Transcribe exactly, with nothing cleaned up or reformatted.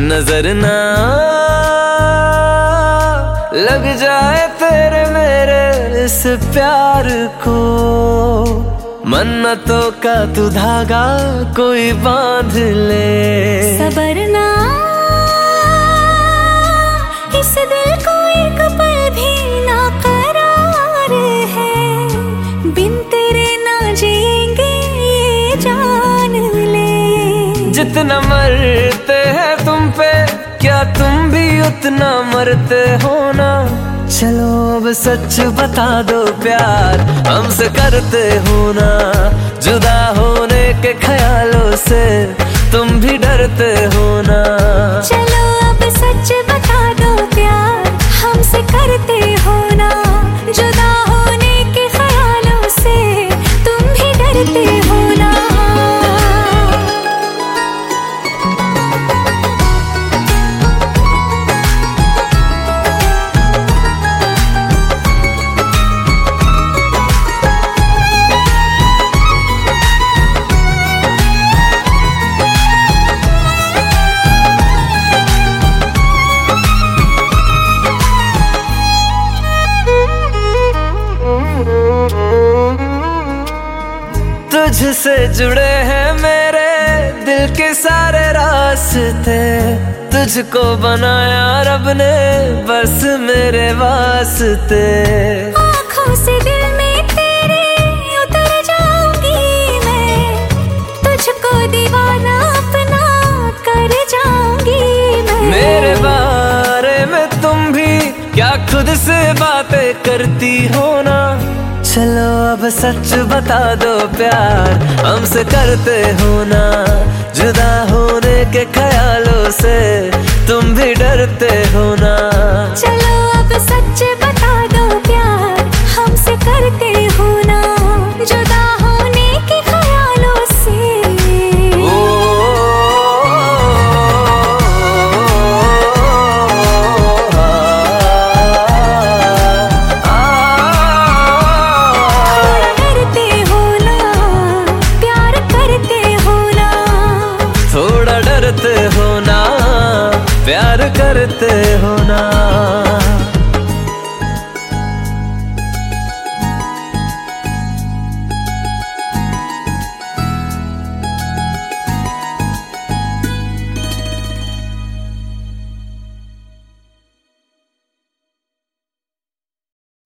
नजर ना लग जाए तेरे मेरे इस प्यार को, मन्नतों का तू धागा कोई बांध ले। सबर ना इस दिल को एक पल भी ना करार है, बिन तेरे ना जिएंगे ये जान ले। जितना मरते हैं तुम पे क्या तुम भी उतना मरते हो ना, चलो अब सच बता दो प्यार हमसे करते हो ना। जुदा होने के ख्यालों से तुम भी डरते हो ना, चलो अब सच बता दो प्यार हमसे करते हो ना। जुदा होने के ख्यालों से तुम भी डरते हो ना। तुझसे जुड़े हैं मेरे दिल के सारे रास्ते, तुझको बनाया रब ने बस मेरे वास्ते। आँखों से दिल में तेरे उतर जाऊंगी मैं, तुझको दीवाना अपना कर जाऊंगी मैं। मेरे बारे में तुम भी क्या खुद से बातें करती हो ना, चलो अब सच बता दो प्यार हमसे करते हो ना। जुदा होने के ख्यालों से तुम भी डरते हो ना, चलो अब सच बता दो प्यार हमसे करते